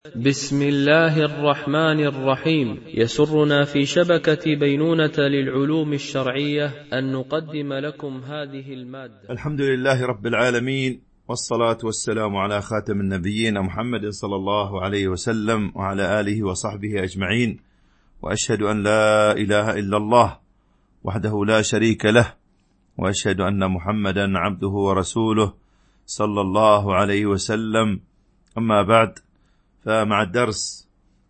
بسم الله الرحمن الرحيم. يسرنا في شبكة بينونة للعلوم الشرعية أن نقدم لكم هذه المادة. الحمد لله رب العالمين، والصلاة والسلام على خاتم النبيين محمد صلى الله عليه وسلم وعلى آله وصحبه أجمعين، وأشهد أن لا إله إلا الله وحده لا شريك له، وأشهد أن محمدا عبده ورسوله صلى الله عليه وسلم. أما بعد، فمع الدرس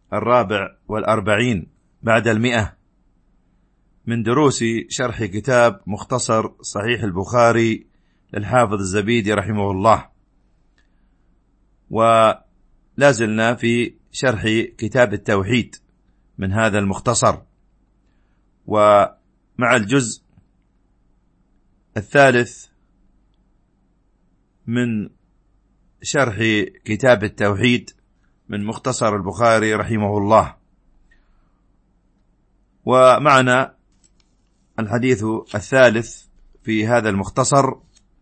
44 بعد 100 من دروس شرح كتاب مختصر صحيح البخاري للحافظ الزبيدي رحمه الله، ولازلنا في شرح كتاب التوحيد من هذا المختصر، ومع الجزء الثالث من شرح كتاب التوحيد من مختصر البخاري رحمه الله. ومعنا الحديث الثالث في هذا المختصر،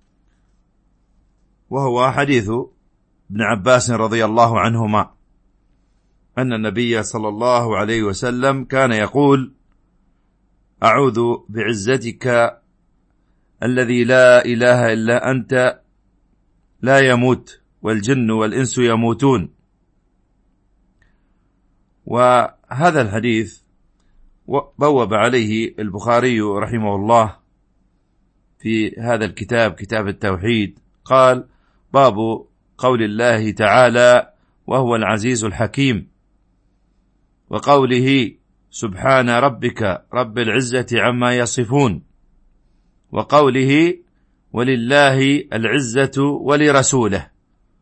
وهو حديث ابن عباس رضي الله عنهما أن النبي صلى الله عليه وسلم كان يقول: أعوذ بعزتك الذي لا إله إلا أنت لا يموت والجن والإنس يموتون. وهذا الحديث بوب عليه البخاري رحمه الله في هذا الكتاب، كتاب التوحيد، قال: باب قول الله تعالى: وهو العزيز الحكيم، وقوله: سبحان ربك رب العزة عما يصفون، وقوله: ولله العزة ولرسوله.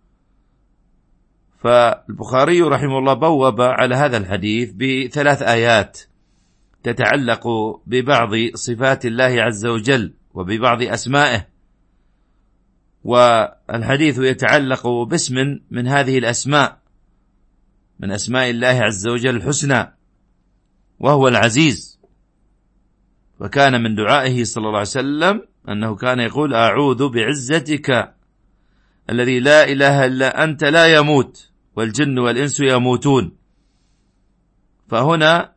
فالبخاري رحمه الله بوب على هذا الحديث ب3 آيات تتعلق ببعض صفات الله عز وجل وببعض أسمائه، والحديث يتعلق باسم من هذه الأسماء من أسماء الله عز وجل الحسنى، وهو العزيز. وكان من دعائه صلى الله عليه وسلم أنه كان يقول: أعوذ بعزتك الذي لا إله إلا أنت لا يموت والجن والإنس يموتون. فهنا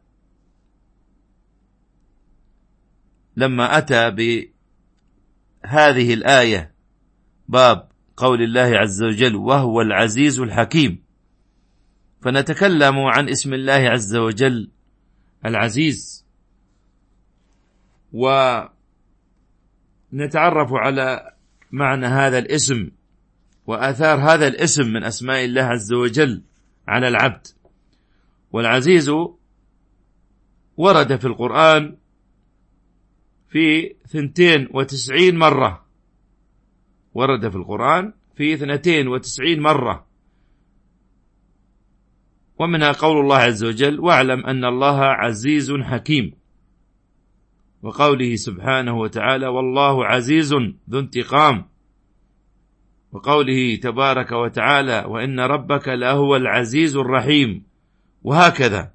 لما أتى بهذه الآية باب قول الله عز وجل: وهو العزيز الحكيم، فنتكلم عن اسم الله عز وجل العزيز، ونتعرف على معنى هذا الاسم وآثار هذا الاسم من أسماء الله عز وجل على العبد. والعزيز ورد في القرآن في 92 مرة، ورد في القرآن في 92 مرة، ومنها قول الله عز وجل: واعلم أن الله عزيز حكيم، وقوله سبحانه وتعالى: والله عزيز ذو انتقام، وقوله تبارك وتعالى: وإن ربك لهو العزيز الرحيم، وهكذا.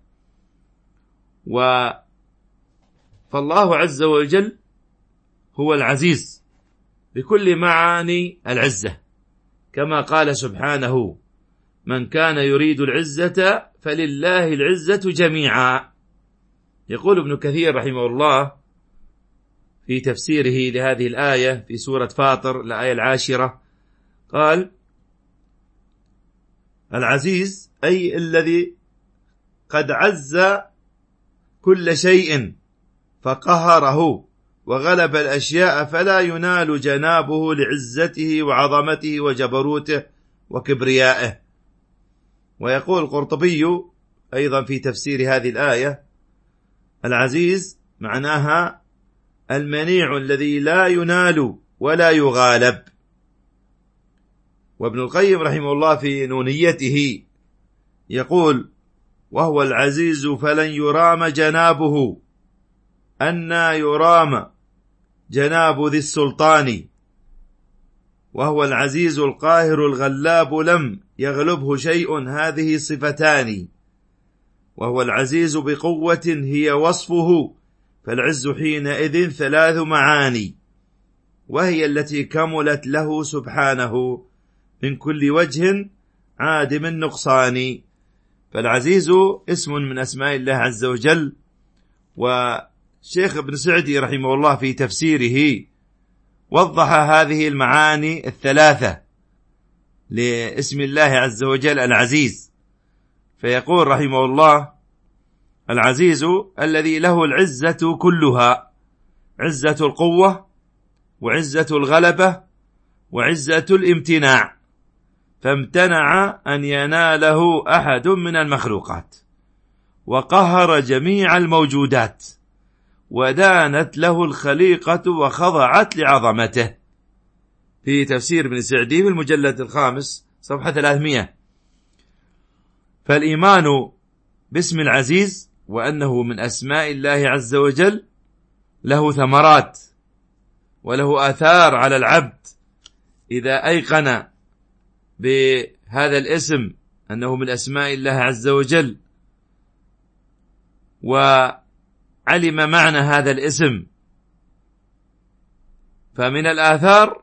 فالله عز وجل هو العزيز بكل معاني العزة، كما قال سبحانه: من كان يريد العزة فلله العزة جميعا. يقول ابن كثير رحمه الله في تفسيره لهذه الآية في سورة فاطر الآية 10، قال: العزيز أي الذي قد عز كل شيء فقهره وغلب الأشياء، فلا ينال جنابه لعزته وعظمته وجبروته وكبريائه. ويقول القرطبي أيضا في تفسير هذه الآية: العزيز معناها المنيع الذي لا ينال ولا يغالب. وابن القيم رحمه الله في نونيته يقول: وهو العزيز فلن يرام جنابه، أنى يرام جناب ذي السلطان، وهو العزيز القاهر الغلاب لم يغلبه شيء، هذه صفتان، وهو العزيز بقوة هي وصفه، فالعز حينئذ 3 معاني، وهي التي كملت له سبحانه من كل وجه عادم النقصان، فالعزيز اسم من أسماء الله عز وجل. وشيخ ابن سعدي رحمه الله في تفسيره وضح هذه المعاني الثلاثة لاسم الله عز وجل العزيز، فيقول رحمه الله: العزيز الذي له العزة كلها، عزة القوة وعزة الغلبة وعزة الامتناع، فامتنع أن يناله أحد من المخلوقات، وقهر جميع الموجودات، ودانت له الخليقة وخضعت لعظمته. في تفسير ابن سعدي في المجلد 5 صفحة 300. فالإيمان باسم العزيز وأنه من أسماء الله عز وجل له ثمرات وله آثار على العبد إذا أيقن بهذا الاسم أنه من أسماء الله عز وجل وعلم معنى هذا الاسم. فمن الآثار،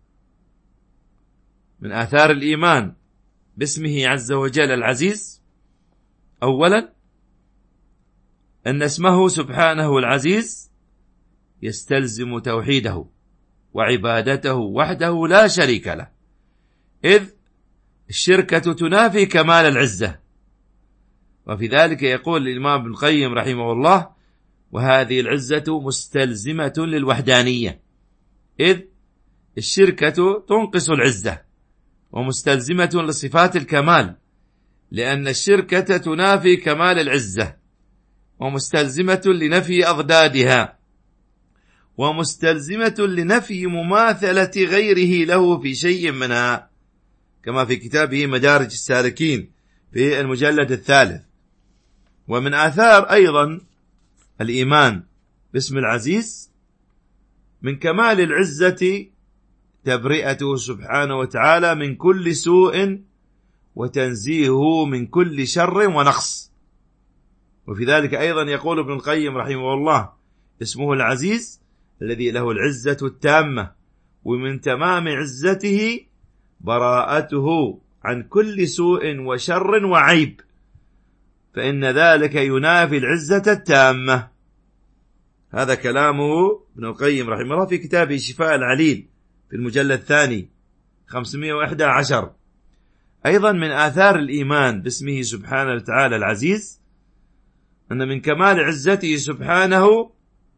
من آثار الإيمان باسمه عز وجل العزيز، أولا أن اسمه سبحانه العزيز يستلزم توحيده وعبادته وحده لا شريك له، إذ الشركة تنافي كمال العزة. وفي ذلك يقول الإمام ابن القيم رحمه الله: وهذه العزة مستلزمة للوحدانية، إذ الشركة تنقص العزة، ومستلزمة لصفات الكمال، لأن الشركة تنافي كمال العزة، ومستلزمة لنفي أضدادها، ومستلزمة لنفي مماثلة غيره له في شيء منها، كما في كتابه مدارج السالكين في المجلد 3. ومن آثار أيضا الإيمان باسم العزيز من كمال العزة تبرئته سبحانه وتعالى من كل سوء وتنزيهه من كل شر ونقص. وفي ذلك أيضا يقول ابن القيم رحمه الله: اسمه العزيز الذي له العزة التامة، ومن تمام عزته براءته عن كل سوء وشر وعيب، فإن ذلك ينافي العزة التامة. هذا كلامه ابن القيم رحمه الله في كتابه شفاء العليل في المجلد 2 511. أيضا من آثار الإيمان باسمه سبحانه وتعالى العزيز أن من كمال عزته سبحانه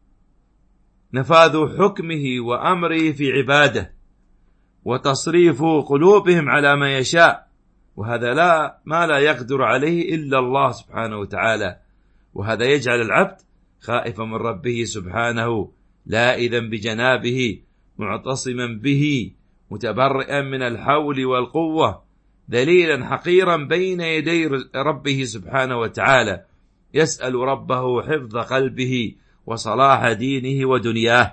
نفاذ حكمه وأمره في عباده، وتصريف قلوبهم على ما يشاء، وهذا ما لا يقدر عليه إلا الله سبحانه وتعالى. وهذا يجعل العبد خائفا من ربه سبحانه، لائذا بجنابه، معتصما به، متبرئا من الحول والقوة، ذليلا حقيرا بين يدي ربه سبحانه وتعالى، يسأل ربه حفظ قلبه وصلاح دينه ودنياه.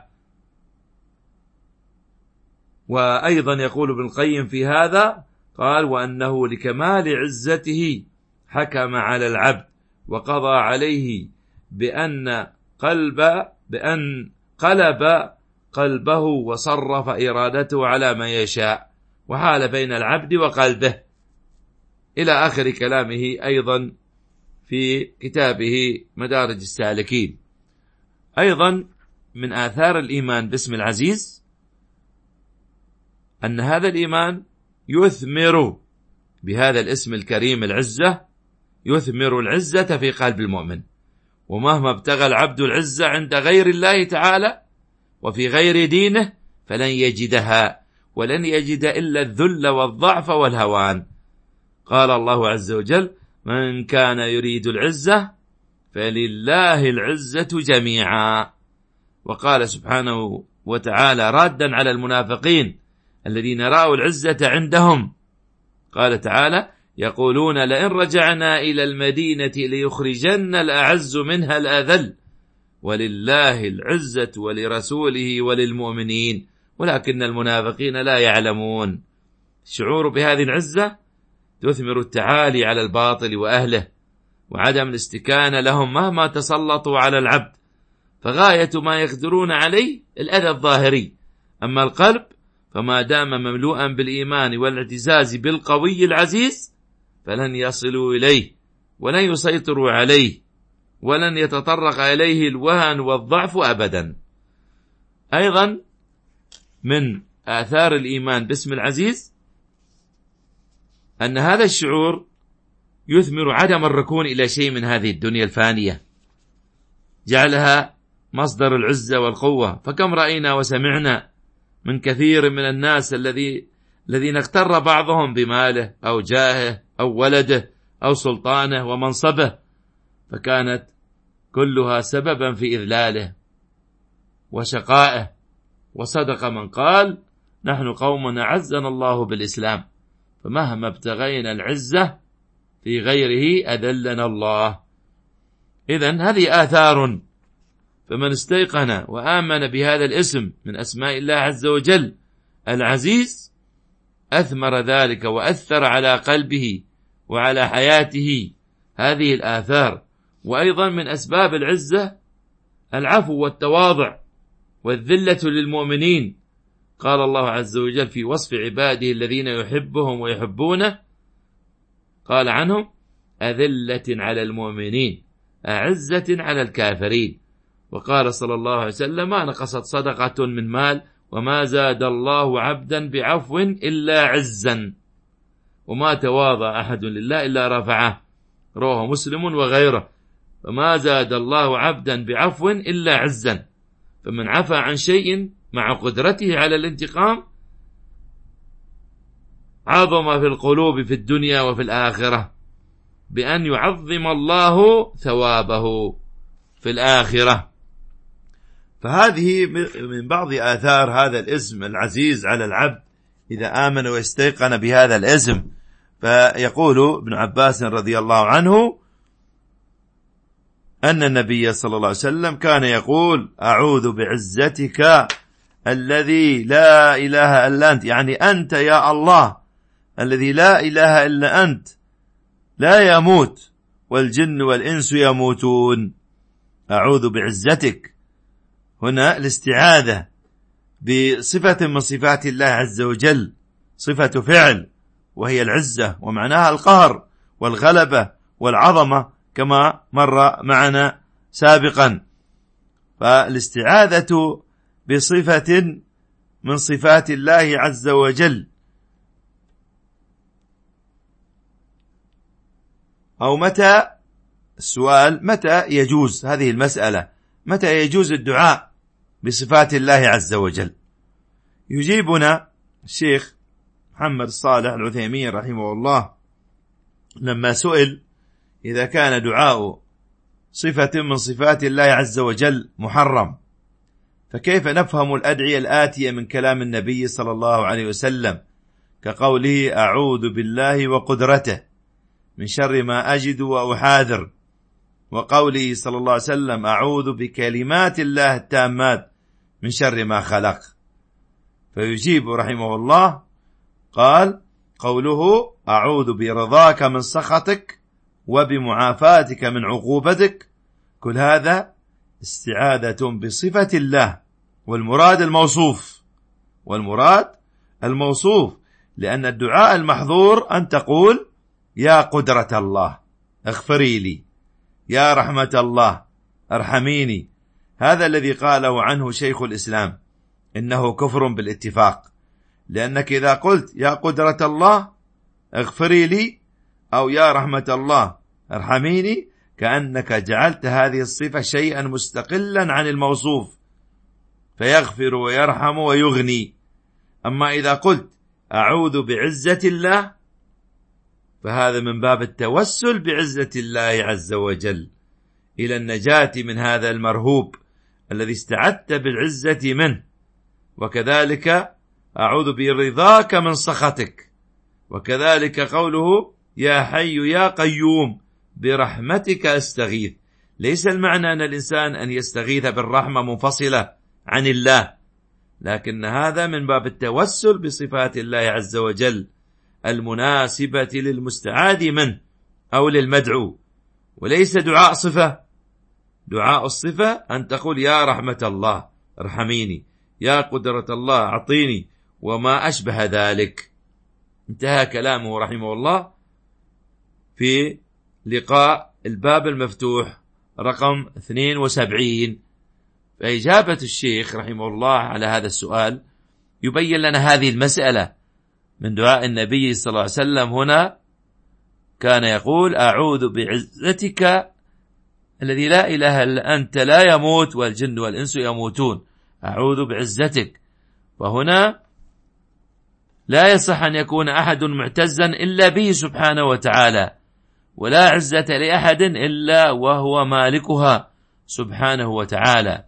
وأيضا يقول ابن القيم في هذا، قال: وأنه لكمال عزته حكم على العبد وقضى عليه بأن قلب قلبه وصرف إرادته على ما يشاء، وحال بين العبد وقلبه، إلى آخر كلامه أيضا في كتابه مدارج السالكين. أيضا من آثار الإيمان باسم العزيز أن هذا الإيمان يثمر بهذا الاسم الكريم العزة، يثمر العزة في قلب المؤمن، ومهما ابتغى العبد العزة عند غير الله تعالى وفي غير دينه فلن يجدها، ولن يجد إلا الذل والضعف والهوان. قال الله عز وجل: من كان يريد العزة فلله العزة جميعا. وقال سبحانه وتعالى رادا على المنافقين الذين رأوا العزة عندهم، قال تعالى: يقولون لئن رجعنا إلى المدينة ليخرجن الأعز منها الأذل، ولله العزة ولرسوله وللمؤمنين ولكن المنافقين لا يعلمون. الشعور بهذه العزة تثمر التعالي على الباطل وأهله، وعدم الاستكانة لهم مهما تسلطوا على العبد، فغاية ما يقدرون عليه الأذى الظاهري. أما القلب فما دام مملوءا بالإيمان والاعتزاز بالقوي العزيز فلن يصلوا إليه، ولن يسيطروا عليه، ولن يتطرق إليه الوهن والضعف أبدا. أيضا من آثار الإيمان باسم العزيز أن هذا الشعور يثمر عدم الركون إلى شيء من هذه الدنيا الفانية، جعلها مصدر العزة والقوة. فكم رأينا وسمعنا من كثير من الناس الذين اغتر بعضهم بماله أو جاهه أو ولده أو سلطانه ومنصبه، فكانت كلها سببا في إذلاله وشقائه. وصدق من قال: نحن قوم أعزنا الله بالإسلام، فمهما ابتغينا العزة في غيره أذلنا الله. إذن هذه آثار، فمن استيقن وآمن بهذا الاسم من أسماء الله عز وجل العزيز أثمر ذلك وأثر على قلبه وعلى حياته هذه الآثار. وأيضا من أسباب العزة العفو والتواضع والذلة للمؤمنين. قال الله عز وجل في وصف عباده الذين يحبهم ويحبونه، قال عنهم: أذلة على المؤمنين أعزة على الكافرين. وقال صلى الله عليه وسلم: ما نقصت صدقة من مال وما زاد الله عبدا بعفو إلا عزا، وما تواضع أحد لله إلا رفعه. رواه مسلم وغيره. وما زاد الله عبدا بعفو إلا عزا. فمن عفى عن شيء مع قدرته على الانتقام عظم في القلوب في الدنيا وفي الآخرة بأن يعظم الله ثوابه في الآخرة. فهذه من بعض آثار هذا الاسم العزيز على العبد إذا آمن واستيقن بهذا الاسم. فيقول ابن عباس رضي الله عنه أن النبي صلى الله عليه وسلم كان يقول: أعوذ بعزتك الذي لا إله إلا أنت، يعني أنت يا الله الذي لا إله إلا أنت لا يموت والجن والإنس يموتون. أعوذ بعزتك، هنا الاستعاذة بصفة من صفات الله عز وجل، صفة فعل وهي العزة، ومعناها القهر والغلبة والعظمة كما مر معنا سابقا. فالاستعاذة بصفة من صفات الله عز وجل. أو متى، السؤال متى يجوز هذه المسألة، متى يجوز الدعاء بصفات الله عز وجل؟ يجيبنا الشيخ محمد صالح العثيمين رحمه الله لما سئل: إذا كان دعاء صفة من صفات الله عز وجل محرم، فكيف نفهم الأدعية الآتية من كلام النبي صلى الله عليه وسلم كقوله: أعوذ بالله وقدرته من شر ما أجد وأحاذر، وقوله صلى الله عليه وسلم: أعوذ بكلمات الله التامات من شر ما خلق؟ فيجيب رحمه الله قال: قوله: أعوذ برضاك من سخطك وبمعافاتك من عقوبتك، كل هذا استعاذة بصفة الله، والمراد الموصوف، لأن الدعاء المحظور أن تقول: يا قدرة الله اغفري لي، يا رحمة الله ارحميني. هذا الذي قاله عنه شيخ الإسلام إنه كفر بالاتفاق، لأنك إذا قلت يا قدرة الله اغفري لي أو يا رحمة الله ارحميني، كأنك جعلت هذه الصفة شيئا مستقلا عن الموصوف، فيغفر ويرحم ويغني. أما إذا قلت أعوذ بعزة الله، فهذا من باب التوسل بعزة الله عز وجل إلى النجاة من هذا المرهوب الذي استعدت بالعزة منه. وكذلك أعوذ برضاك من سخطك، وكذلك قوله: يا حي يا قيوم برحمتك أستغيث. ليس المعنى أن الإنسان أن يستغيث بالرحمة منفصلة عن الله، لكن هذا من باب التوسل بصفات الله عز وجل المناسبة للمستعاذ منه أو للمدعو، وليس دعاء صفة. دعاء الصفة أن تقول: يا رحمة الله ارحميني، يا قدرة الله أعطيني، وما أشبه ذلك. انتهى كلامه رحمه الله في لقاء الباب المفتوح رقم 72. فإجابة الشيخ رحمه الله على هذا السؤال يبين لنا هذه المسألة من دعاء النبي صلى الله عليه وسلم. هنا كان يقول: أعوذ بعزتك الذي لا إله إلا أنت لا يموت والجن والإنس يموتون، أعوذ بعزتك. وهنا لا يصح أن يكون أحد معتزا إلا به سبحانه وتعالى، ولا عزة لأحد إلا وهو مالكها سبحانه وتعالى.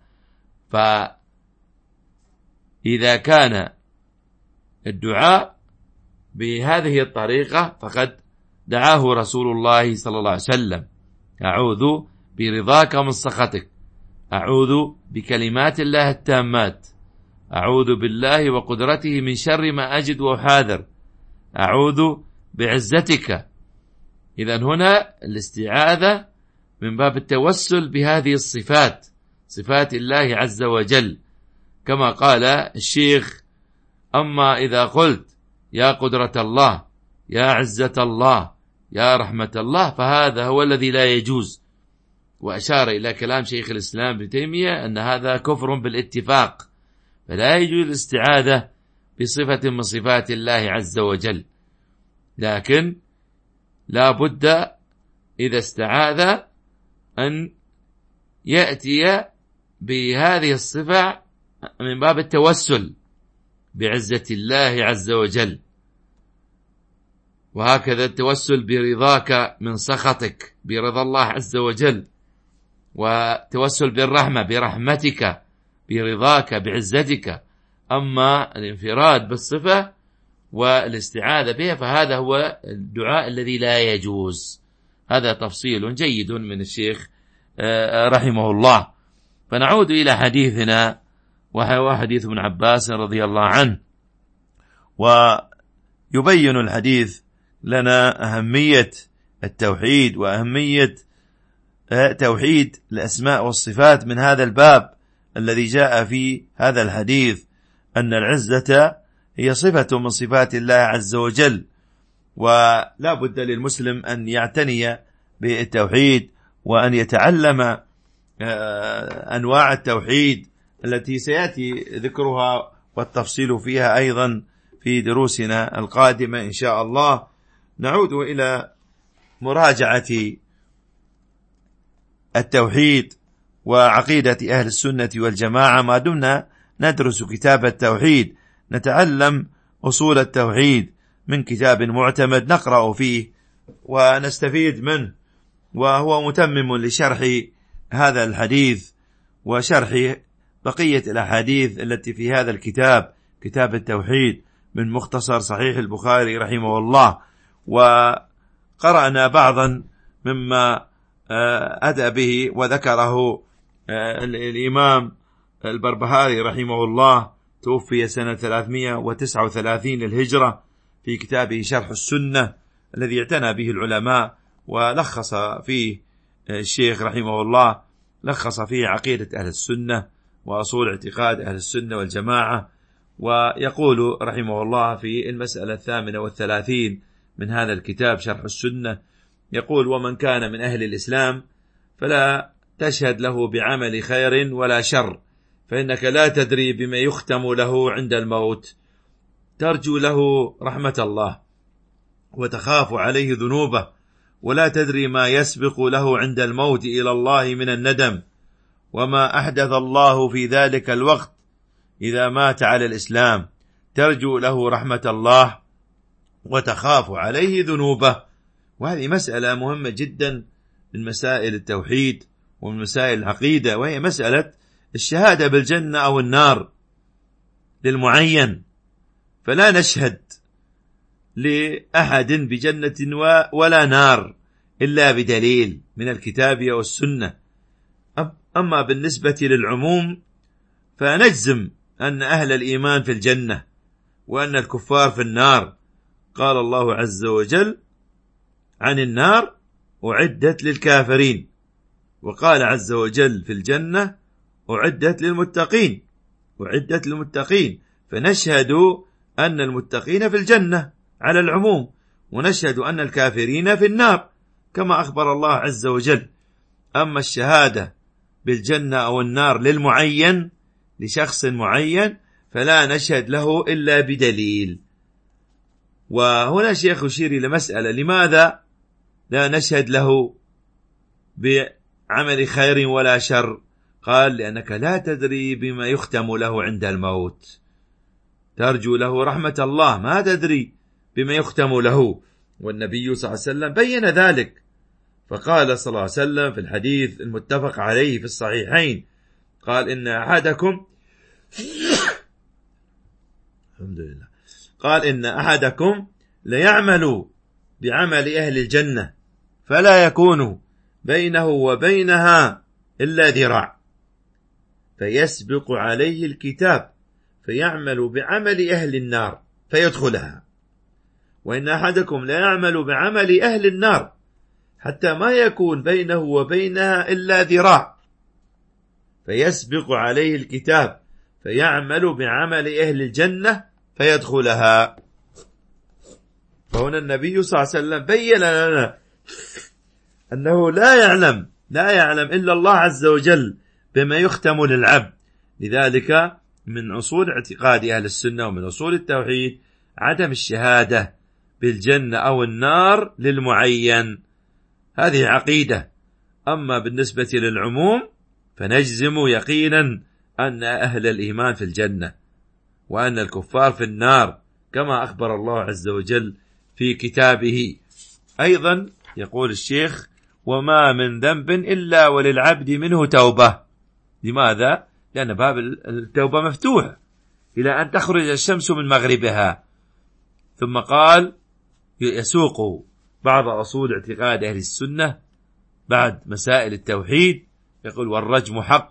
فإذا كان الدعاء بهذه الطريقة فقد دعاه رسول الله صلى الله عليه وسلم: أعوذ برضاك من سخطك، أعوذ بكلمات الله التامات، أعوذ بالله وقدرته من شر ما أجد وأحاذر، أعوذ بعزتك. إذن هنا الاستعاذة من باب التوسل بهذه الصفات، صفات الله عز وجل، كما قال الشيخ: أما إذا قلت يا قدرة الله، يا عزة الله، يا رحمة الله، فهذا هو الذي لا يجوز. وأشار إلى كلام شيخ الإسلام ابن تيمية أن هذا كفر بالاتفاق، فلا يجوز الاستعاذة بصفة من صفات الله عز وجل، لكن لا بد إذا استعاذ أن يأتي بهذه الصفة من باب التوسل بعزة الله عز وجل. وهكذا التوسل برضاك من سخطك، برضا الله عز وجل، وتوسل بالرحمة برحمتك، برضاك، بعزتك. أما الانفراد بالصفة والاستعاذة بها فهذا هو الدعاء الذي لا يجوز. هذا تفصيل جيد من الشيخ رحمه الله. فنعود إلى حديثنا، وهو حديث ابن عباس رضي الله عنه. ويبين الحديث لنا أهمية التوحيد وأهمية توحيد الأسماء والصفات من هذا الباب الذي جاء في هذا الحديث، أن العزة هي صفة من صفات الله عز وجل. ولا بد للمسلم أن يعتني بالتوحيد وأن يتعلم أنواع التوحيد التي سيأتي ذكرها والتفصيل فيها أيضا في دروسنا القادمة إن شاء الله. نعود إلى مراجعة التوحيد وعقيدة أهل السنة والجماعة. ما دمنا ندرس كتاب التوحيد نتعلم أصول التوحيد من كتاب معتمد نقرأ فيه ونستفيد منه، وهو متمم لشرح هذا الحديث وشرح بقية الأحاديث التي في هذا الكتاب، كتاب التوحيد، من مختصر صحيح البخاري رحمه الله. وقرأنا بعضا مما أتى به وذكره الإمام البربهاري رحمه الله، توفي سنة 339 للهجرة، في كتابه شرح السنة الذي اعتنى به العلماء، ولخص فيه الشيخ رحمه الله، لخص فيه عقيدة أهل السنة وأصول اعتقاد أهل السنة والجماعة. ويقول رحمه الله في المسألة 38 من هذا الكتاب شرح السنة، يقول: ومن كان من أهل الإسلام فلا تشهد له بعمل خير ولا شر، فإنك لا تدري بما يختم له عند الموت، ترجو له رحمة الله وتخاف عليه ذنوبه، ولا تدري ما يسبق له عند الموت إلى الله من الندم، وما أحدث الله في ذلك الوقت إذا مات على الإسلام، ترجو له رحمة الله وتخاف عليه ذنوبه. وهذه مسألة مهمة جدا من مسائل التوحيد ومن مسائل العقيدة، وهي مسألة الشهادة بالجنة أو النار للمعين. فلا نشهد لأحد بجنة ولا نار إلا بدليل من الكتاب والسنة. أما بالنسبة للعموم فنجزم أن أهل الإيمان في الجنة وأن الكفار في النار. قال الله عز وجل عن النار: أعدت للكافرين، وقال عز وجل في الجنة: أعدت للمتقين، أعدت للمتقين. فنشهد أن المتقين في الجنة على العموم، ونشهد أن الكافرين في النار كما أخبر الله عز وجل. أما الشهادة بالجنة أو النار للمعين، لشخص معين، فلا نشهد له إلا بدليل. وهنا الشيخ يشير إلى مسألة: لماذا لا نشهد له بعمل خير ولا شر؟ قال: لأنك لا تدري بما يختم له عند الموت، ترجو له رحمة الله، ما تدري بما يختم له. والنبي صلى الله عليه وسلم بين ذلك، فقال صلى الله عليه وسلم في الحديث المتفق عليه في الصحيحين، قال: إن أحدكم الحمد لله، قال: إن أحدكم ليعمل بعمل أهل الجنة فلا يكون بينه وبينها إلا ذراع، فيسبق عليه الكتاب فيعمل بعمل أهل النار فيدخلها. وإن أحدكم لا يعمل بعمل أهل النار حتى ما يكون بينه وبينها إلا ذراع، فيسبق عليه الكتاب فيعمل بعمل أهل الجنة فيدخلها. فهنا النبي صلى الله عليه وسلم بين لنا أنه لا يعلم إلا الله عز وجل بما يختم للعبد. لذلك من أصول اعتقاد أهل السنة ومن أصول التوحيد عدم الشهادة بالجنة أو النار للمعين، هذه عقيدة. أما بالنسبة للعموم فنجزم يقينا أن أهل الإيمان في الجنة وأن الكفار في النار، كما أخبر الله عز وجل في كتابه. أيضا يقول الشيخ: وما من ذنب إلا وللعبد منه توبة. لماذا؟ لأن باب التوبة مفتوح إلى أن تخرج الشمس من مغربها. ثم قال يسوق بعض أصول اعتقاد أهل السنة بعد مسائل التوحيد، يقول: والرجم حق.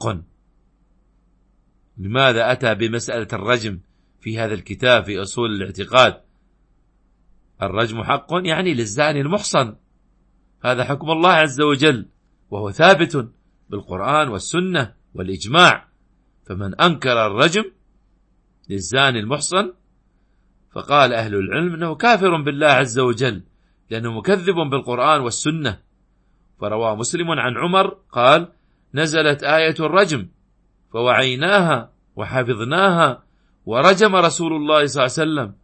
لماذا أتى بمسألة الرجم في هذا الكتاب في أصول الاعتقاد؟ الرجم حق يعني للزاني المحصن، هذا حكم الله عز وجل، وهو ثابت بالقرآن والسنة والإجماع. فمن أنكر الرجم للزاني المحصن فقال أهل العلم أنه كافر بالله عز وجل، لأنه مكذب بالقرآن والسنة. فروى مسلم عن عمر قال: نزلت آية الرجم فوعيناها وحفظناها ورجم رسول الله صلى الله عليه وسلم،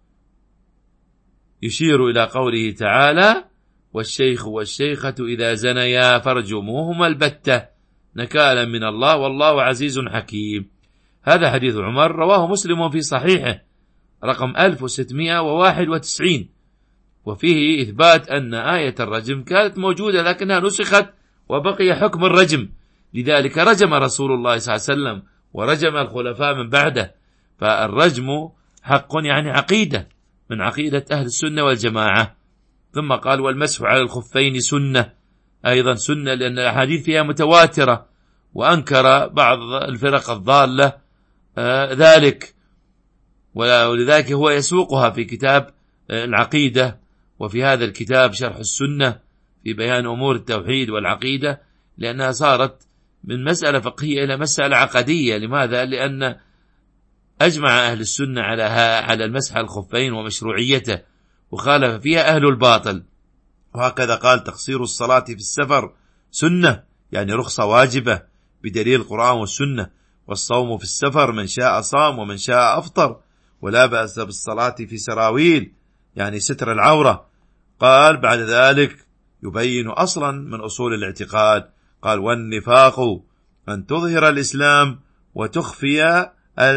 يشير إلى قوله تعالى: والشيخ والشيخة إذا زنيا فارجموهما البتة نكالا من الله والله عزيز حكيم. هذا حديث عمر رواه مسلم في صحيحه رقم 1691، وفيه إثبات أن آية الرجم كانت موجودة لكنها نسخت وبقي حكم الرجم. لذلك رجم رسول الله صلى الله عليه وسلم ورجم الخلفاء من بعده. فالرجم حق يعني عقيدة من عقيدة أهل السنة والجماعة. ثم قال: والمسح على الخفين سنة، أيضا سنة لأن الأحاديث فيها متواترة، وأنكر بعض الفرق الضالة ذلك، ولذلك هو يسوقها في كتاب العقيدة، وفي هذا الكتاب شرح السنة في بيان أمور التوحيد والعقيدة، لأنها صارت من مسألة فقهية إلى مسألة عقدية. لماذا؟ لأن أجمع أهل السنة على المسح الخفين ومشروعيته، وخالف فيها أهل الباطل. وهكذا قال: تقصير الصلاة في السفر سنة، يعني رخصة واجبة بدليل القرآن والسنة. والصوم في السفر من شاء صام ومن شاء أفطر، ولا بأس بالصلاة في سراويل، يعني ستر العورة. قال بعد ذلك يبين أصلا من أصول الاعتقاد، قال: والنفاق أن تظهر الإسلام وتخفي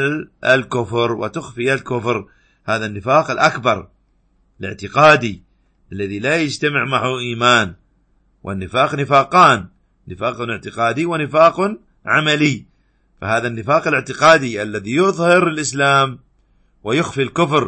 الكفر. هذا النفاق الأكبر الاعتقادي الذي لا يجتمع معه إيمان. والنفاق نفاقان: نفاق اعتقادي ونفاق عملي. فهذا النفاق الاعتقادي الذي يظهر الإسلام ويخفي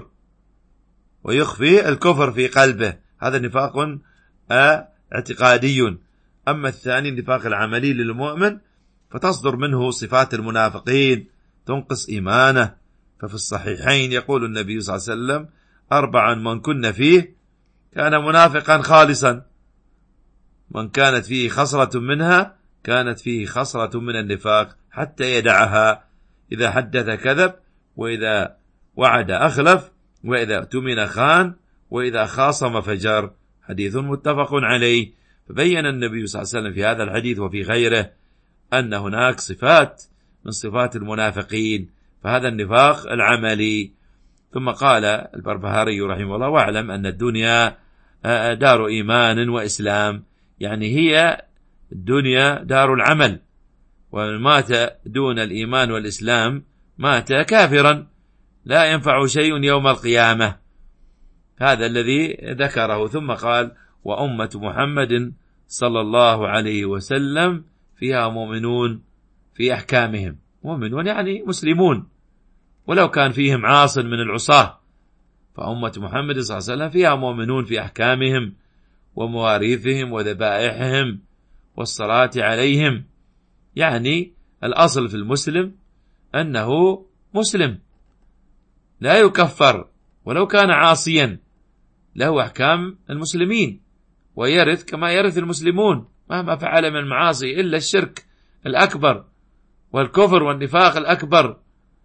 الكفر في قلبه، هذا نفاق اعتقادي. أما الثاني النفاق العملي للمؤمن فتصدر منه صفات المنافقين تنقص إيمانه. ففي الصحيحين يقول النبي صلى الله عليه وسلم: 4 من كن فيه كان منافقا خالصا، من كانت فيه خصلة منها كانت فيه خصلة من النفاق حتى يدعها: إذا حدث كذب، وإذا وعد أخلف، وإذا اؤتمن خان، وإذا خاصم فجر. حديث متفق عليه. فبين النبي صلى الله عليه وسلم في هذا الحديث وفي غيره أن هناك صفات من صفات المنافقين، فهذا النفاق العملي. ثم قال البربهاري رحمه الله: واعلم أن الدنيا دار إيمان وإسلام، يعني هي الدنيا دار العمل، ومن مات دون الإيمان والإسلام مات كافرا لا ينفع شيء يوم القيامة. هذا الذي ذكره. ثم قال: وأمة محمد صلى الله عليه وسلم فيها مؤمنون في أحكامهم. مؤمنون يعني مسلمون، ولو كان فيهم عاص من العصاة، فأمة محمد صلى الله عليه وسلم فيها مؤمنون في أحكامهم ومواريثهم وذبائحهم والصلاة عليهم. يعني الأصل في المسلم أنه مسلم لا يكفر ولو كان عاصيا، له أحكام المسلمين ويرث كما يرث المسلمون مهما فعل من المعاصي إلا الشرك الأكبر والكفر والنفاق الأكبر.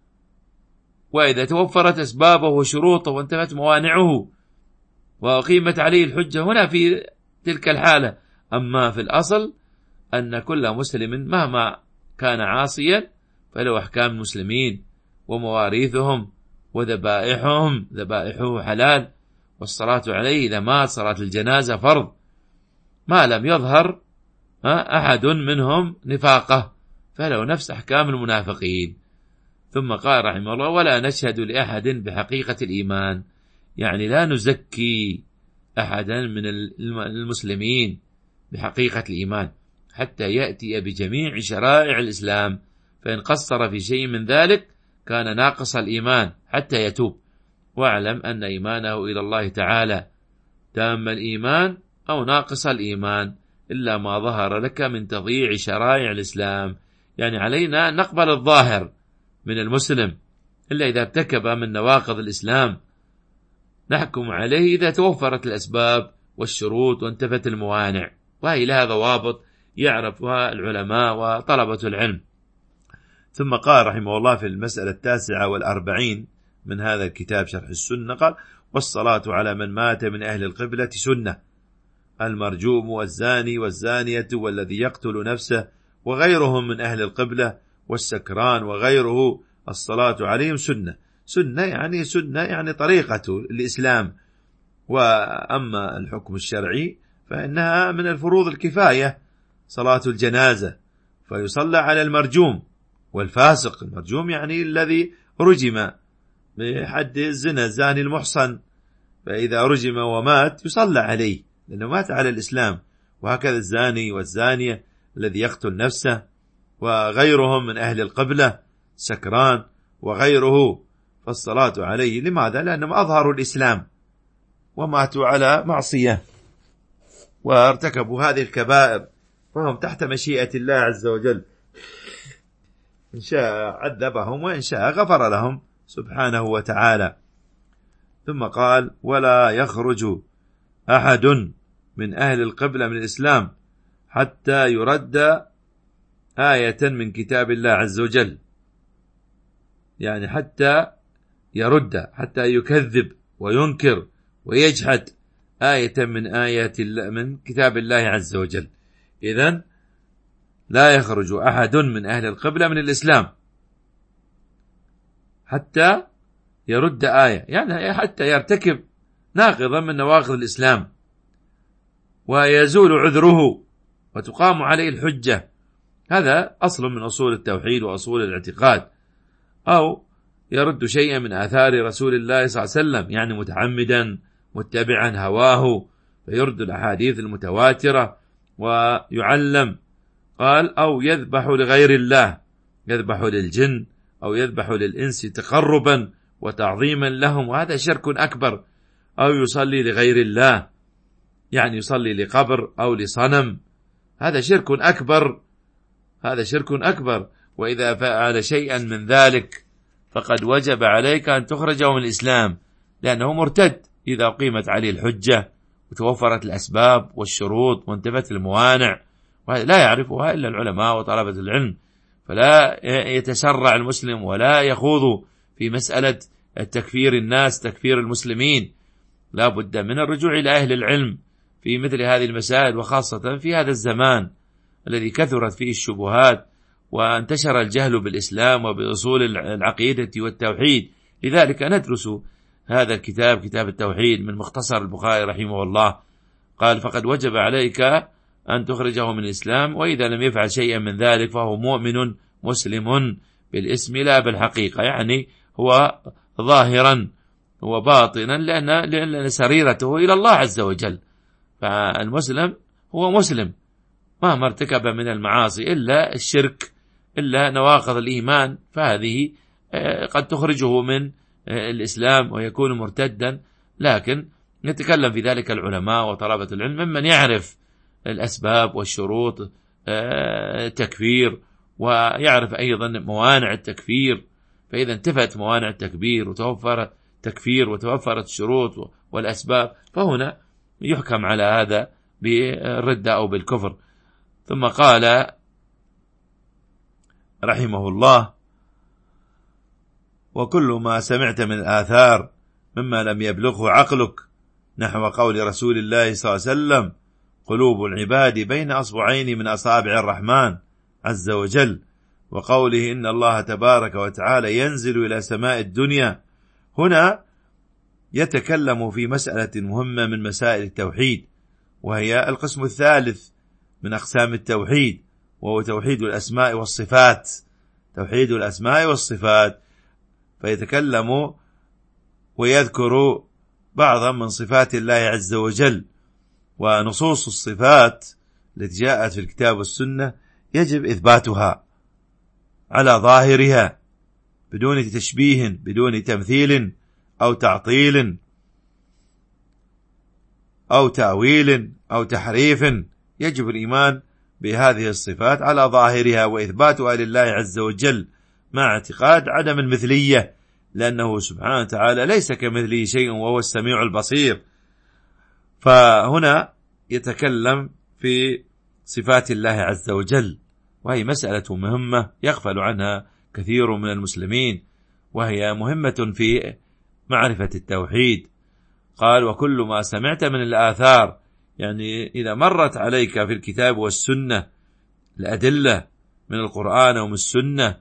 وإذا توفرت أسبابه وشروطه وانتفت موانعه وأقيمت عليه الحجة هنا في تلك الحالة. أما في الأصل أن كل مسلم مهما كان عاصيا فله أحكام المسلمين ومواريثهم وذبائحهم، ذبائحه حلال، والصلاة عليه إذا مات صلاة الجنازة فرض ما لم يظهر أحد منهم نفاقه، فله نفس أحكام المنافقين. ثم قال رحمه الله: ولا نشهد لأحد بحقيقة الإيمان، يعني لا نزكي أحدا من المسلمين بحقيقة الإيمان حتى يأتي بجميع شرائع الإسلام، فإن قصر في شيء من ذلك كان ناقص الإيمان حتى يتوب. واعلم أن إيمانه إلى الله تعالى تام الإيمان أو ناقص الإيمان إلا ما ظهر لك من تضييع شرائع الإسلام. يعني علينا نقبل الظاهر من المسلم إلا إذا ارتكب من نواقض الإسلام، نحكم عليه إذا توفرت الأسباب والشروط وانتفت الموانع، وهي لها ضوابط يعرفها العلماء وطلبة العلم. ثم قال رحمه الله في المسألة 49 من هذا الكتاب شرح السنة، قال: والصلاة على من مات من أهل القبلة سنة، المرجوم والزاني والزانية والذي يقتل نفسه وغيرهم من أهل القبلة والسكران وغيره، الصلاة عليهم سنة. سنة يعني طريقة الإسلام. وأما الحكم الشرعي فإنها من الفروض الكفاية صلاة الجنازة، فيصلى على المرجوم والفاسق. المرجوم يعني الذي رجم بحد الزنا، الزاني المحصن، فإذا رجم ومات يصلى عليه لأنه مات على الإسلام. وهكذا الزاني والزانية الذي يقتل نفسه وغيرهم من أهل القبلة، سكران وغيره، فالصلاة عليه. لماذا؟ لأنهم أظهروا الإسلام وماتوا على معصية وارتكبوا هذه الكبائر، فهم تحت مشيئة الله عز وجل، إن شاء عذبهم وإن شاء غفر لهم سبحانه وتعالى. ثم قال: ولا يخرج أحد من أهل القبلة من الإسلام حتى يرد آية من كتاب الله عز وجل، يعني حتى يرد، حتى يكذب وينكر ويجحد آية من آيات الله من كتاب الله عز وجل. إذن لا يخرج أحد من أهل القبلة من الإسلام حتى يرد آية، يعني حتى يرتكب ناقضا من نواقض الإسلام ويزول عذره وتقام عليه الحجة. هذا أصل من أصول التوحيد وأصول الاعتقاد. أو يرد شيئا من آثار رسول الله صلى الله عليه وسلم، يعني متعمدا متبعا هواه، فيرد الأحاديث المتواترة ويعلم. قال: أو يذبح لغير الله، يذبح للجن أو يذبح للإنس تقربا وتعظيما لهم، وهذا شرك أكبر. أو يصلي لغير الله، يعني يصلي لقبر أو لصنم، هذا شرك أكبر، هذا شرك أكبر. وإذا فعل شيئا من ذلك فقد وجب عليك أن تخرجه من الإسلام، لأنه مرتد إذا قيمت عليه الحجة وتوفرت الأسباب والشروط وانتفت الموانع، وهذا لا يعرفها إلا العلماء وطلبة العلم. فلا يتسرع المسلم ولا يخوض في مسألة تكفير الناس، تكفير المسلمين. لا بد من الرجوع إلى أهل العلم في مثل هذه المسائل، وخاصة في هذا الزمان الذي كثرت فيه الشبهات وانتشر الجهل بالإسلام وبأصول العقيدة والتوحيد. لذلك ندرس هذا الكتاب، كتاب التوحيد، من مختصر البخاري رحمه الله. قال: فقد وجب عليك أن تخرجه من الإسلام، وإذا لم يفعل شيئا من ذلك فهو مؤمن مسلم بالاسم لا بالحقيقة، يعني هو ظاهرا وباطنا، لأن سريرته إلى الله عز وجل. فالمسلم هو مسلم مهما ارتكب من المعاصي إلا الشرك، إلا نواقض الإيمان، فهذه قد تخرجه من الإسلام ويكون مرتدا. لكن يتكلم في ذلك العلماء وطلبة العلم ممن يعرف الأسباب والشروط التكفير، ويعرف أيضا موانع التكفير. فإذا انتفت موانع التكبير وتوفرت تكفير وتوفرت الشروط والأسباب، فهنا يحكم على هذا بالردة أو بالكفر. ثم قال رحمه الله: وكل ما سمعت من الآثار مما لم يبلغه عقلك، نحو قول رسول الله صلى الله عليه وسلم: قلوب العباد بين أصبعين من أصابع الرحمن عز وجل، وقوله: إن الله تبارك وتعالى ينزل إلى سماء الدنيا. هنا يتكلم في مسألة مهمة من مسائل التوحيد، وهي القسم الثالث من أقسام التوحيد، وهو توحيد الأسماء والصفات. توحيد الأسماء والصفات، فيتكلم ويذكر بعضا من صفات الله عز وجل. ونصوص الصفات التي جاءت في الكتاب والسنة يجب إثباتها على ظاهرها بدون تشبيه، بدون تمثيل أو تعطيل أو تأويل أو تحريف. يجب الإيمان بهذه الصفات على ظاهرها وإثباتها لله عز وجل، مع اعتقاد عدم المثلية، لأنه سبحانه وتعالى ليس كمثله شيء وهو السميع البصير. فهنا يتكلم في صفات الله عز وجل، وهي مسألة مهمة يغفل عنها كثير من المسلمين، وهي مهمة في معرفة التوحيد. قال: وكل ما سمعت من الآثار، يعني إذا مرت عليك في الكتاب والسنة الأدلة من القرآن ومن السنة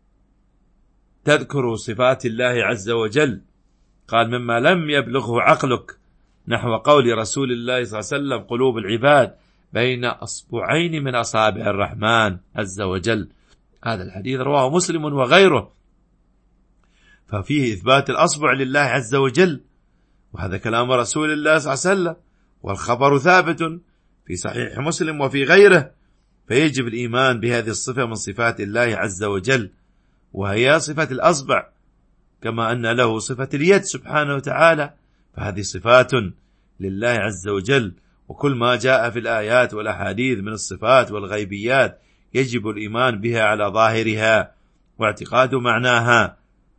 تذكر صفات الله عز وجل، قال: مما لم يبلغه عقلك، نحو قول رسول الله صلى الله عليه وسلم: قلوب العباد بين أصبعين من أصابع الرحمن عز وجل. هذا الحديث رواه مسلم وغيره، ففيه إثبات الأصبع لله عز وجل، وهذا كلام رسول الله صلى الله عليه وسلم، والخبر ثابت في صحيح مسلم وفي غيره. فيجب الإيمان بهذه الصفة من صفات الله عز وجل، وهي صفة الأصبع، كما أن له صفة اليد سبحانه وتعالى، فهذه صفات لله عز وجل. وكل ما جاء في الآيات والأحاديث من الصفات والغيبيات يجب الإيمان بها على ظاهرها واعتقاد معناها.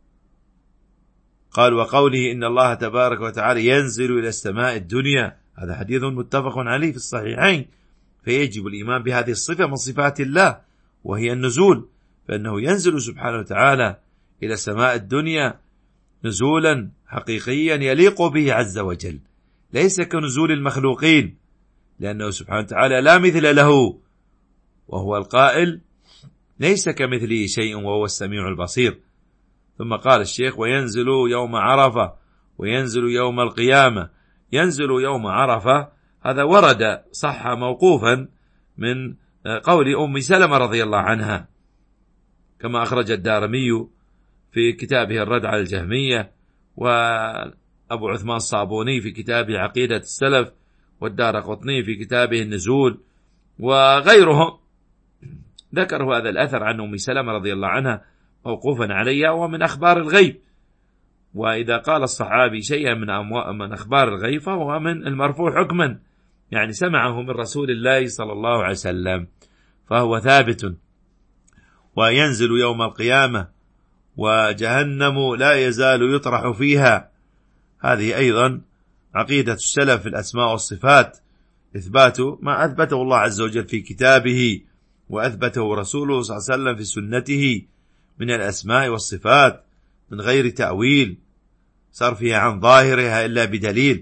قال: وقوله: إن الله تبارك وتعالى ينزل إلى السماء الدنيا، هذا حديث متفق عليه في الصحيحين. فيجب الإيمان بهذه الصفة من صفات الله، وهي النزول، فإنه ينزل سبحانه وتعالى إلى السماء الدنيا نزولا حقيقيا يليق به عز وجل، ليس كنزول المخلوقين، لأنه سبحانه وتعالى لا مثل له، وهو القائل: ليس كمثله شيء وهو السميع البصير. ثم قال الشيخ: وينزل يوم عرفة، وينزل يوم القيامة. ينزل يوم عرفة، هذا ورد صح موقوفا من قول أم سلمة رضي الله عنها، كما أخرج الدارمي في كتابه الرد على الجهمية، وأبو عثمان الصابوني في كتابه عقيدة السلف، والدارقطني في كتابه النزول، وغيرهم ذكروا هذا الأثر عن أم سلمة رضي الله عنها موقوفا عليها، ومن أخبار الغيب. وإذا قال الصحابي شيئا من أخبار الغيب فهو من المرفوع حكما، يعني سمعه من رسول الله صلى الله عليه وسلم، فهو ثابت. وينزل يوم القيامة، وجهنم لا يزال يطرح فيها. هذه أيضا عقيدة السلف في الأسماء والصفات، إثبات ما أثبته الله عز وجل في كتابه، وأثبته رسوله صلى الله عليه وسلم في سنته من الأسماء والصفات، من غير تأويل صرفها عن ظاهرها إلا بدليل.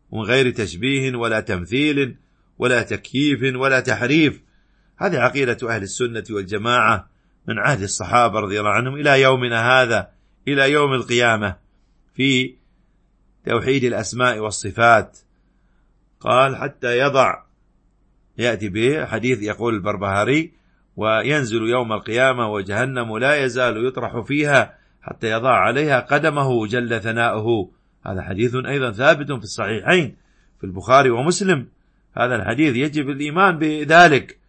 ومن غير تشبيه ولا تمثيل ولا تكييف ولا تحريف. هذه عقيدة أهل السنة والجماعة من عهد الصحابة رضي الله عنهم إلى يومنا هذا، إلى يوم القيامة، في توحيد الأسماء والصفات. قال حتى يضع، يأتي به حديث يقول البربهاري: وينزل يوم القيامة وجهنم لا يزال يطرح فيها حتى يضع عليها قدمه جل ثناؤه. هذا حديث أيضا ثابت في الصحيحين في البخاري ومسلم. هذا الحديث يجب الإيمان بذلك،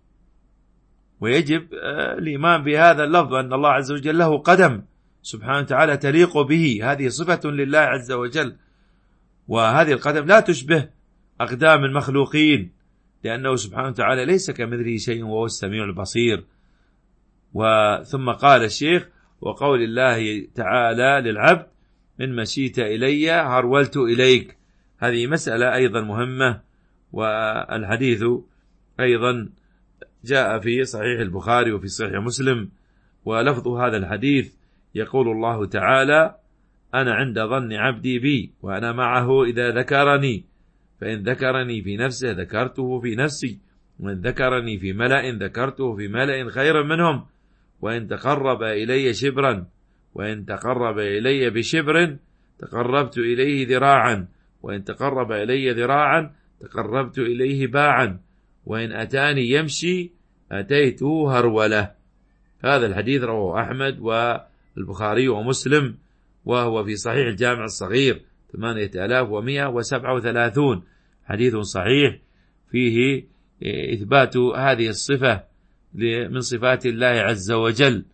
ويجب الإيمان بهذا اللفظ أن الله عز وجل له قدم سبحانه وتعالى تليق به، هذه صفة لله عز وجل، وهذه القدم لا تشبه أقدام المخلوقين، لأنه سبحانه وتعالى ليس كمثله شيء وهو السميع البصير. ثم قال الشيخ: وقول الله تعالى للعبد: إن مشيت إلي هرولت إليك. هذه مسألة أيضا مهمة، والحديث أيضا جاء في صحيح البخاري وفي صحيح مسلم، ولفظ هذا الحديث يقول الله تعالى: أنا عند ظن عبدي بي وأنا معه إذا ذكرني، فإن ذكرني في نفسه ذكرته في نفسي، وإن ذكرني في ملأ ذكرته في ملأ خير منهم، وإن تقرب إلي شبرا وإن تقرب إلي بشبر تقربت إليه ذراعا، وإن تقرب إلي ذراعا تقربت إليه باعا، وإن أتاني يمشي أتيته هرولة. هذا الحديث رواه أحمد والبخاري ومسلم، وهو في صحيح الجامع الصغير 8137، حديث صحيح فيه إثبات هذه الصفة من صفات الله عز وجل.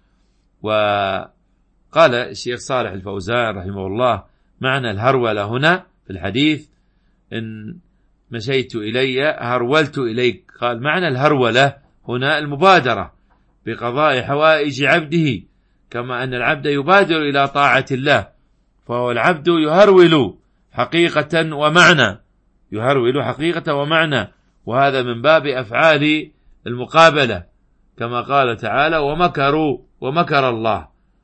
وقال الشيخ صالح الفوزان رحمه الله: معنى الهرولة هنا في الحديث: إن مشيت إلي هرولت إليك. قال معنى الهرولة هنا المبادرة بقضاء حوائج عبده، كما أن العبد يبادر إلى طاعة الله، فهو العبد يهرول حقيقة ومعنى، يهرول حقيقة ومعنى، وهذا من باب أفعال المقابلة، كما قال تعالى: ومكروا ومكر الله.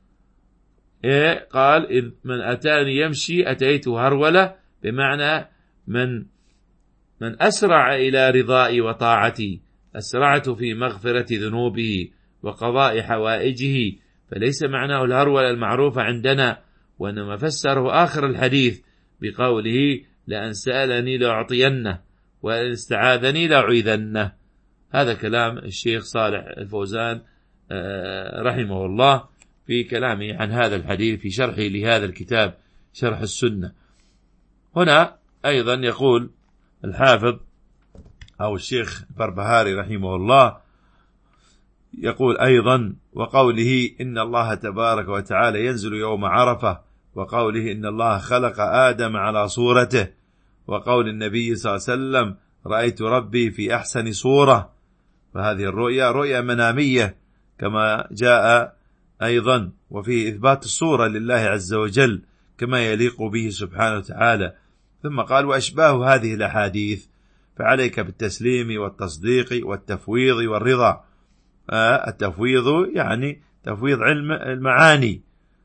قال: إن من أتاني يمشي أتيته هرولة، بمعنى من أسرع إلى رضائي وطاعتي، أسرعت في مغفرة ذنوبه وقضاء حوائجه. فليس معناه الهرولة المعروفة عندنا، وإنما فسره آخر الحديث بقوله: لأن سألني لأعطينه وإن استعاذني لأعيذنه. هذا كلام الشيخ صالح الفوزان رحمه الله في كلامه عن هذا الحديث في شرحه لهذا الكتاب شرح السنة. هنا أيضا يقول الحافظ أو الشيخ البربهاري رحمه الله، يقول أيضا: وقوله إن الله تبارك وتعالى ينزل يوم عرفة، وقوله إن الله خلق آدم على صورته، وقول النبي صلى الله عليه وسلم: رأيت ربي في أحسن صورة. فهذه الرؤيا رؤيا منامية كما جاء أيضا، وفيه إثبات الصورة لله عز وجل كما يليق به سبحانه وتعالى. ثم قال: وأشباه هذه الأحاديث فعليك بالتسليم والتصديق والتفويض والرضا. التفويض يعني تفويض علم المعاني،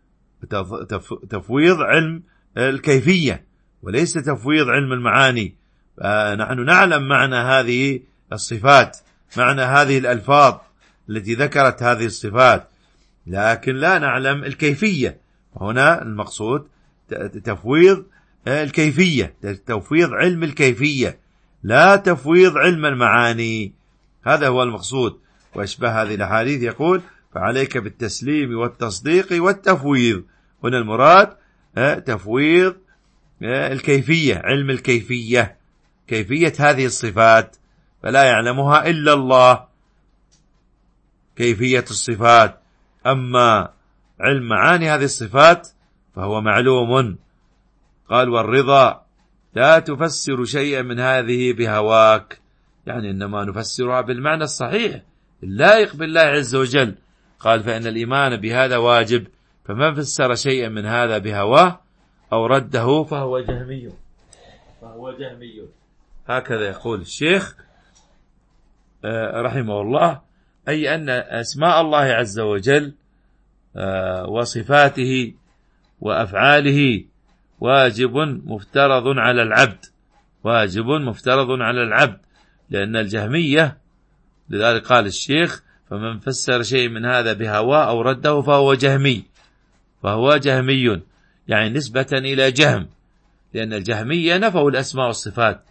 تفويض علم الكيفية، وليس تفويض علم المعاني. نحن نعلم معنى هذه الصفات، معنى هذه الألفاظ التي ذكرت هذه الصفات، لكن لا نعلم الكيفية. هنا المقصود تفويض الكيفية، تفويض علم الكيفية، لا تفويض علم المعاني. هذا هو المقصود. وأشبه هذه الأحاديث يقول: فعليك بالتسليم والتصديق والتفويض. هنا المراد تفويض الكيفية، علم الكيفية، كيفية هذه الصفات، فلا يعلمها إلا الله كيفية الصفات. أما علم معاني هذه الصفات فهو معلوم. قال: والرضا لا تفسر شيئا من هذه بهواك، يعني إنما نفسرها بالمعنى الصحيح اللائق بالله عز وجل. قال: فإن الإيمان بهذا واجب، فمن فسر شيئا من هذا بهواه أو رده فهو جهمي. هكذا يقول الشيخ رحمه الله، أي أن أسماء الله عز وجل وصفاته وأفعاله واجب مفترض على العبد واجب مفترض على العبد، لأن الجهمية، لذلك قال الشيخ: فمن فسر شيء من هذا بهواه أو رده فهو جهمي، فهو جهمي، يعني نسبة إلى جهم، لأن الجهمية نفوا الأسماء والصفات،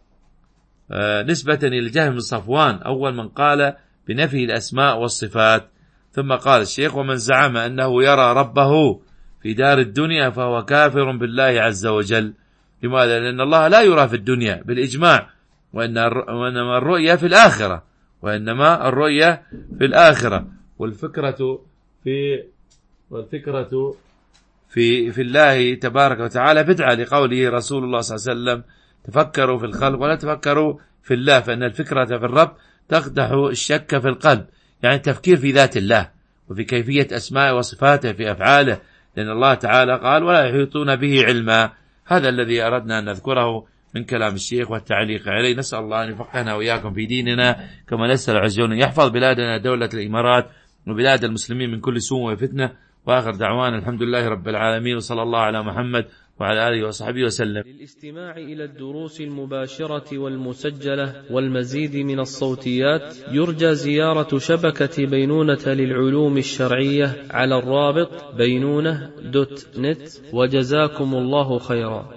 نسبة إلى جهم بن صفوان أول من قال بنفي الأسماء والصفات. ثم قال الشيخ: ومن زعم أنه يرى ربه في دار الدنيا فهو كافر بالله عز وجل. لماذا؟ لأن الله لا يرى في الدنيا بالإجماع، وإنما الرؤية في الآخرة، وإنما الرؤية في الآخرة. والفكرة في الله تبارك وتعالى بدعة، لقوله رسول الله صلى الله عليه وسلم: تفكروا في الخلق ولا تفكروا في الله، فإن الفكرة في الرب تقدح الشك في القلب، يعني التفكير في ذات الله وفي كيفية أسماء وصفاته في أفعاله، لأن الله تعالى قال: ولا يحيطون به علما. هذا الذي أردنا أن نذكره من كلام الشيخ والتعليق عليه. نسأل الله أن يفقهنا وإياكم في ديننا، كما نسأل عز وجل يحفظ بلادنا دولة الإمارات وبلاد المسلمين من كل سوء وفتنة. وآخر دعوانا الحمد لله رب العالمين، وصلى الله على محمد وعلى آله وصحبه وسلم. للاستماع إلى الدروس المباشرة والمسجلة والمزيد من الصوتيات يرجى زيارة شبكة بينونة للعلوم الشرعية على الرابط بينونة.net. وجزاكم الله خيرا.